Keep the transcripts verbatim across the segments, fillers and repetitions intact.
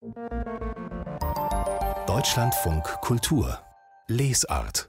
Deutschlandfunk Kultur Lesart.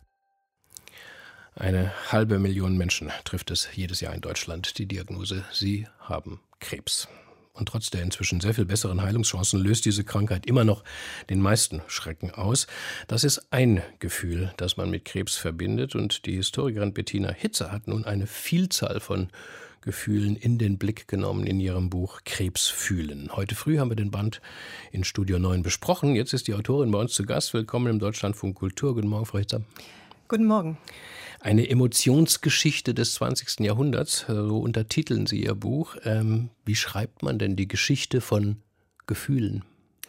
Eine halbe Million Menschen trifft es jedes Jahr in Deutschland. Die Diagnose: Sie haben Krebs. Und trotz der inzwischen sehr viel besseren Heilungschancen löst diese Krankheit immer noch den meisten Schrecken aus. Das ist ein Gefühl, das man mit Krebs verbindet. Und die Historikerin Bettina Hitzer hat nun eine Vielzahl von Gefühlen in den Blick genommen in ihrem Buch Krebs fühlen. Heute früh haben wir den Band in Studio neun besprochen. Jetzt ist die Autorin bei uns zu Gast. Willkommen im Deutschlandfunk Kultur. Guten Morgen, Frau Hitzer. Guten Morgen. Eine Emotionsgeschichte des zwanzigsten Jahrhunderts, so untertiteln Sie Ihr Buch. Ähm, wie schreibt man denn die Geschichte von Gefühlen?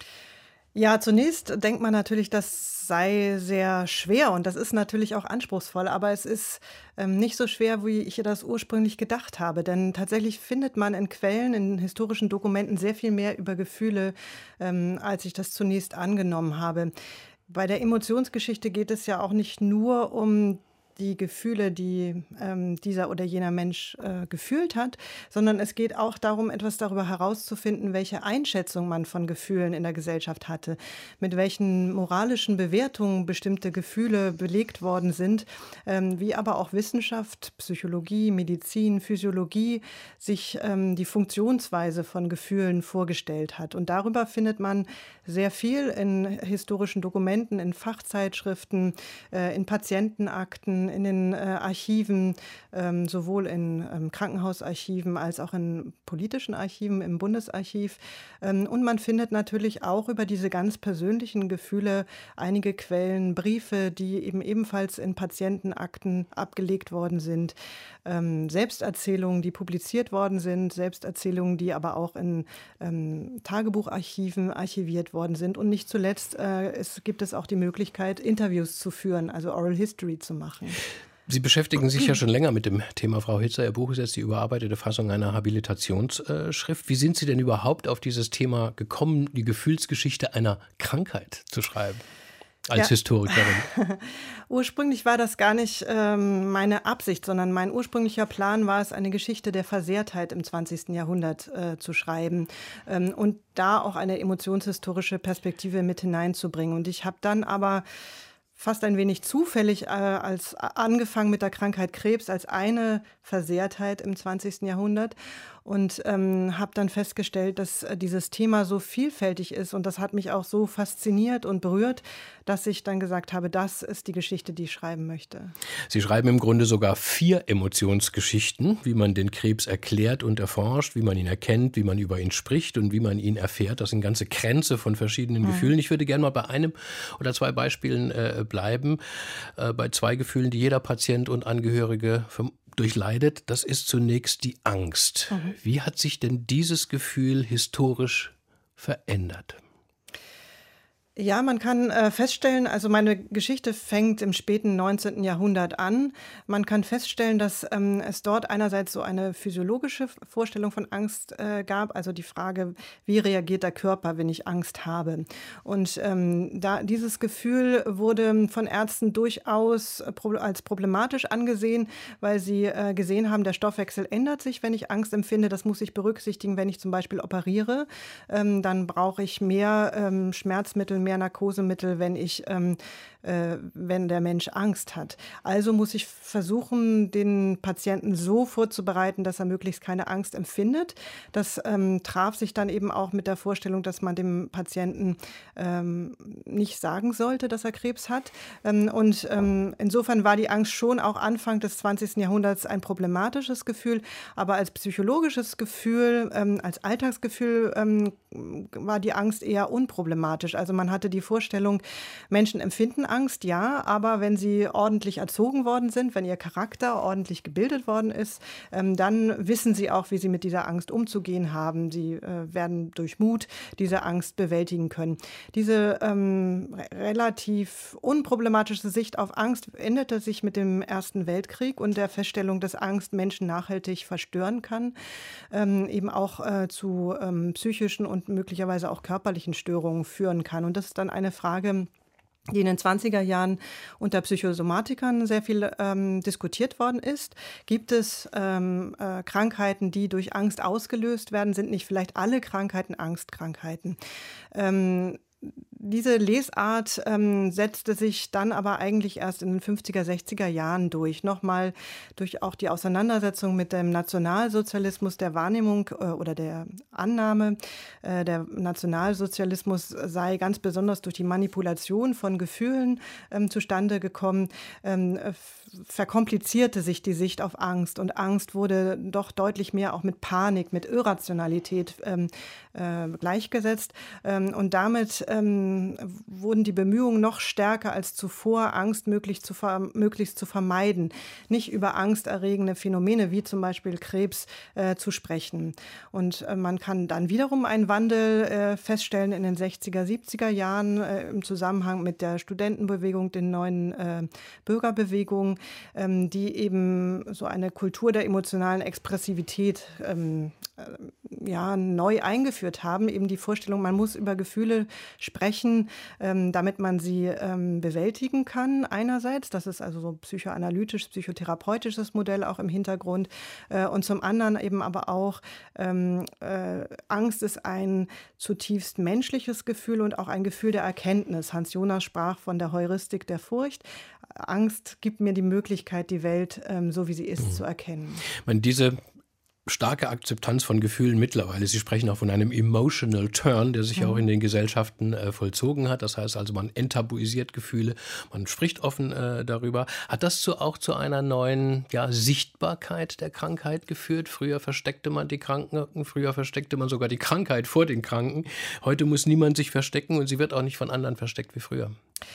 Ja, zunächst denkt man natürlich, das sei sehr schwer und das ist natürlich auch anspruchsvoll, aber es ist ähm, nicht so schwer, wie ich das ursprünglich gedacht habe, denn tatsächlich findet man in Quellen, in historischen Dokumenten sehr viel mehr über Gefühle, ähm, als ich das zunächst angenommen habe. Bei der Emotionsgeschichte geht es ja auch nicht nur um die Gefühle, die ähm, dieser oder jener Mensch äh, gefühlt hat, sondern es geht auch darum, etwas darüber herauszufinden, welche Einschätzung man von Gefühlen in der Gesellschaft hatte, mit welchen moralischen Bewertungen bestimmte Gefühle belegt worden sind, ähm, wie aber auch Wissenschaft, Psychologie, Medizin, Physiologie sich ähm, die Funktionsweise von Gefühlen vorgestellt hat. Und darüber findet man sehr viel in historischen Dokumenten, in Fachzeitschriften, äh, in Patientenakten, in den äh, Archiven, ähm, sowohl in ähm, Krankenhausarchiven als auch in politischen Archiven, im Bundesarchiv. Ähm, und man findet natürlich auch über diese ganz persönlichen Gefühle einige Quellen, Briefe, die eben ebenfalls in Patientenakten abgelegt worden sind. Ähm, Selbsterzählungen, die publiziert worden sind, Selbsterzählungen, die aber auch in ähm, Tagebucharchiven archiviert worden sind. Und nicht zuletzt äh, es gibt es auch die Möglichkeit, Interviews zu führen, also Oral History zu machen. Sie beschäftigen sich ja schon länger mit dem Thema, Frau Hitzer. Ihr Buch ist jetzt die überarbeitete Fassung einer Habilitationsschrift. Wie sind Sie denn überhaupt auf dieses Thema gekommen, die Gefühlsgeschichte einer Krankheit zu schreiben? Als ja. Historikerin. Ursprünglich war das gar nicht ähm, meine Absicht, sondern mein ursprünglicher Plan war es, eine Geschichte der Versehrtheit im zwanzigsten Jahrhundert äh, zu schreiben ähm, und da auch eine emotionshistorische Perspektive mit hineinzubringen. Und ich habe dann aber fast ein wenig zufällig äh, als angefangen mit der Krankheit Krebs als eine Versehrtheit im zwanzigsten Jahrhundert und ähm, habe dann festgestellt, dass äh, dieses Thema so vielfältig ist und das hat mich auch so fasziniert und berührt, dass ich dann gesagt habe, das ist die Geschichte, die ich schreiben möchte. Sie schreiben im Grunde sogar vier Emotionsgeschichten, wie man den Krebs erklärt und erforscht, wie man ihn erkennt, wie man über ihn spricht und wie man ihn erfährt. Das sind ganze Kränze von verschiedenen mhm. Gefühlen. Ich würde gerne mal bei einem oder zwei Beispielen äh, bleiben, äh, bei zwei Gefühlen, die jeder Patient und Angehörige durchleidet. Das ist zunächst die Angst. Mhm. Wie hat sich denn dieses Gefühl historisch verändert? Ja, man kann äh, feststellen, also meine Geschichte fängt im späten neunzehnten Jahrhundert an. Man kann feststellen, dass ähm, es dort einerseits so eine physiologische Vorstellung von Angst äh, gab, also die Frage, wie reagiert der Körper, wenn ich Angst habe? Und ähm, da dieses Gefühl wurde von Ärzten durchaus pro- als problematisch angesehen, weil sie äh, gesehen haben, der Stoffwechsel ändert sich, wenn ich Angst empfinde. Das muss ich berücksichtigen, wenn ich zum Beispiel operiere. Ähm, dann brauche ich mehr ähm, Schmerzmittel, mehr Narkosemittel, wenn ich, ähm, äh, wenn der Mensch Angst hat. Also muss ich versuchen, den Patienten so vorzubereiten, dass er möglichst keine Angst empfindet. Das ähm, traf sich dann eben auch mit der Vorstellung, dass man dem Patienten ähm, nicht sagen sollte, dass er Krebs hat. Ähm, und ähm, insofern war die Angst schon auch Anfang des zwanzigsten Jahrhunderts ein problematisches Gefühl, aber als psychologisches Gefühl, ähm, als Alltagsgefühl ähm, war die Angst eher unproblematisch. Also man hatte die Vorstellung, Menschen empfinden Angst, ja, aber wenn sie ordentlich erzogen worden sind, wenn ihr Charakter ordentlich gebildet worden ist, ähm, dann wissen sie auch, wie sie mit dieser Angst umzugehen haben. Sie äh, werden durch Mut diese Angst bewältigen können. Diese ähm, relativ unproblematische Sicht auf Angst änderte sich mit dem Ersten Weltkrieg und der Feststellung, dass Angst Menschen nachhaltig verstören kann, ähm, eben auch äh, zu ähm, psychischen und möglicherweise auch körperlichen Störungen führen kann. Und das ist dann eine Frage, die in den zwanziger Jahren unter Psychosomatikern sehr viel ähm, diskutiert worden ist. Gibt es ähm, äh, Krankheiten, die durch Angst ausgelöst werden? Sind nicht vielleicht alle Krankheiten Angstkrankheiten? Ähm, Diese Lesart ähm, setzte sich dann aber eigentlich erst in den fünfziger, sechziger Jahren durch. Nochmal durch auch die Auseinandersetzung mit dem Nationalsozialismus, der Wahrnehmung äh, oder der Annahme, äh, der Nationalsozialismus sei ganz besonders durch die Manipulation von Gefühlen ähm, zustande gekommen, ähm, verkomplizierte sich die Sicht auf Angst. Und Angst wurde doch deutlich mehr auch mit Panik, mit Irrationalität ähm, äh, gleichgesetzt. Ähm, und damit ähm, wurden die Bemühungen noch stärker als zuvor, Angst möglichst zu, ver möglichst zu vermeiden, nicht über angsterregende Phänomene wie zum Beispiel Krebs äh, zu sprechen. Und äh, man kann dann wiederum einen Wandel äh, feststellen in den sechziger, siebziger Jahren äh, im Zusammenhang mit der Studentenbewegung, den neuen äh, Bürgerbewegungen, ähm, die eben so eine Kultur der emotionalen Expressivität ähm, äh, ja, neu eingeführt haben. Eben die Vorstellung, man muss über Gefühle sprechen, ähm, damit man sie ähm, bewältigen kann einerseits. Das ist also so ein psychoanalytisch, psychotherapeutisches Modell auch im Hintergrund. Äh, und zum anderen eben aber auch, ähm, äh, Angst ist ein zutiefst menschliches Gefühl und auch ein Gefühl der Erkenntnis. Hans Jonas sprach von der Heuristik der Furcht. Angst gibt mir die Möglichkeit, die Welt ähm, so wie sie ist, mhm. zu erkennen. Ich meine, diese starke Akzeptanz von Gefühlen mittlerweile. Sie sprechen auch von einem emotional turn, der sich mhm. auch in den Gesellschaften äh, vollzogen hat. Das heißt also, man enttabuisiert Gefühle, man spricht offen äh, darüber. Hat das zu, auch zu einer neuen ja, Sichtbarkeit der Krankheit geführt? Früher versteckte man die Kranken, früher versteckte man sogar die Krankheit vor den Kranken. Heute muss niemand sich verstecken und sie wird auch nicht von anderen versteckt wie früher.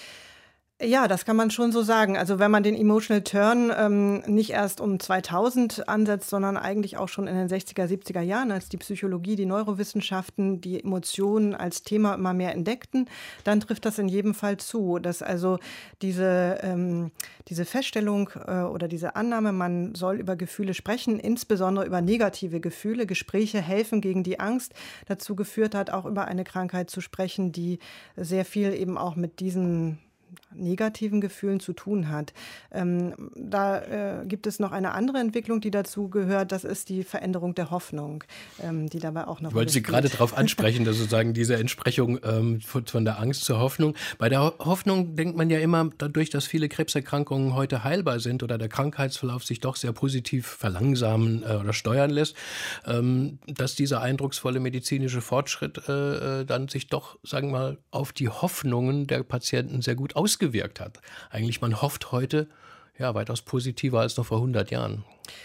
Ja, das kann man schon so sagen. Also wenn man den Emotional Turn ähm, nicht erst um zweitausend ansetzt, sondern eigentlich auch schon in den sechziger, siebziger Jahren, als die Psychologie, die Neurowissenschaften die Emotionen als Thema immer mehr entdeckten, dann trifft das in jedem Fall zu, dass also diese, ähm, diese Feststellung äh, oder diese Annahme, man soll über Gefühle sprechen, insbesondere über negative Gefühle, Gespräche helfen gegen die Angst, dazu geführt hat, auch über eine Krankheit zu sprechen, die sehr viel eben auch mit diesen negativen Gefühlen zu tun hat. Ähm, da äh, gibt es noch eine andere Entwicklung, die dazu gehört. Das ist die Veränderung der Hoffnung, ähm, die dabei auch noch. Ich wollte Sie gerade darauf ansprechen, dass sozusagen diese Entsprechung ähm, von, von der Angst zur Hoffnung. Bei der Ho- Hoffnung denkt man ja immer, dadurch, dass viele Krebserkrankungen heute heilbar sind oder der Krankheitsverlauf sich doch sehr positiv verlangsamen äh, oder steuern lässt, ähm, dass dieser eindrucksvolle medizinische Fortschritt äh, dann sich doch, sagen wir mal, auf die Hoffnungen der Patienten sehr gut ausgewirkt hat. Eigentlich, man hofft heute ja weitaus positiver als noch vor hundert Jahren.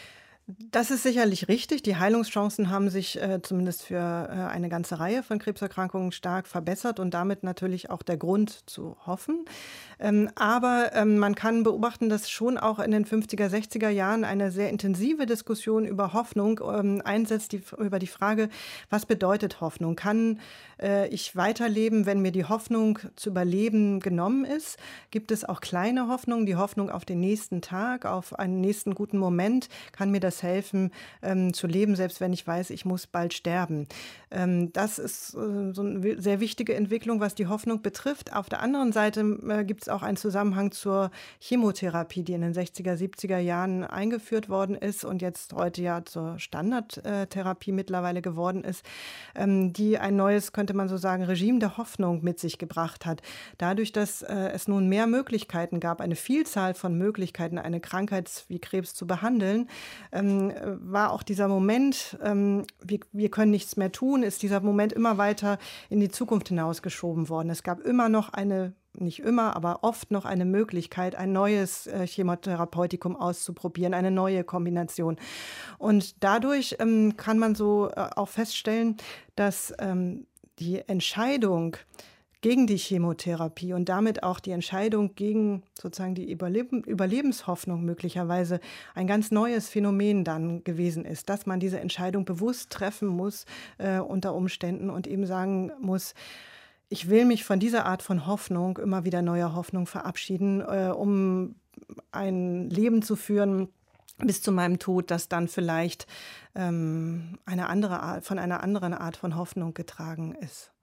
Das ist sicherlich richtig. Die Heilungschancen haben sich äh, zumindest für äh, eine ganze Reihe von Krebserkrankungen stark verbessert und damit natürlich auch der Grund zu hoffen. Ähm, aber ähm, man kann beobachten, dass schon auch in den fünfziger, sechziger Jahren eine sehr intensive Diskussion über Hoffnung ähm, einsetzt, die, über die Frage, was bedeutet Hoffnung? Kann äh, ich weiterleben, wenn mir die Hoffnung zu überleben genommen ist? Gibt es auch kleine Hoffnungen, die Hoffnung auf den nächsten Tag, auf einen nächsten guten Moment? Kann mir das helfen, ähm, zu leben, selbst wenn ich weiß, ich muss bald sterben. Ähm, das ist äh, so eine sehr wichtige Entwicklung, was die Hoffnung betrifft. Auf der anderen Seite äh, gibt es auch einen Zusammenhang zur Chemotherapie, die in den sechziger, siebziger Jahren eingeführt worden ist und jetzt heute ja zur Standardtherapie mittlerweile geworden ist, ähm, die ein neues, könnte man so sagen, Regime der Hoffnung mit sich gebracht hat. Dadurch, dass äh, es nun mehr Möglichkeiten gab, eine Vielzahl von Möglichkeiten, eine Krankheit wie Krebs zu behandeln, ähm, war auch dieser Moment, ähm, wir, wir können nichts mehr tun, ist dieser Moment immer weiter in die Zukunft hinausgeschoben worden. Es gab immer noch eine, nicht immer, aber oft noch eine Möglichkeit, ein neues äh, Chemotherapeutikum auszuprobieren, eine neue Kombination. Und dadurch ähm, kann man so äh, auch feststellen, dass ähm, die Entscheidung gegen die Chemotherapie und damit auch die Entscheidung gegen sozusagen die Überleben, Überlebenshoffnung möglicherweise ein ganz neues Phänomen dann gewesen ist, dass man diese Entscheidung bewusst treffen muss äh, unter Umständen und eben sagen muss, ich will mich von dieser Art von Hoffnung, immer wieder neuer Hoffnung verabschieden, äh, um ein Leben zu führen bis zu meinem Tod, das dann vielleicht ähm, eine andere Art, von einer anderen Art von Hoffnung getragen ist.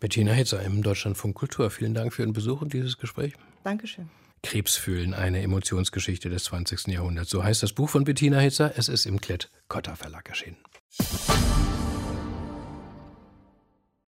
Bettina Hitzer im Deutschlandfunk Kultur. Vielen Dank für Ihren Besuch und dieses Gespräch. Dankeschön. Krebsfühlen, eine Emotionsgeschichte des zwanzigsten Jahrhunderts. So heißt das Buch von Bettina Hitzer. Es ist im Klett-Cotta Verlag erschienen.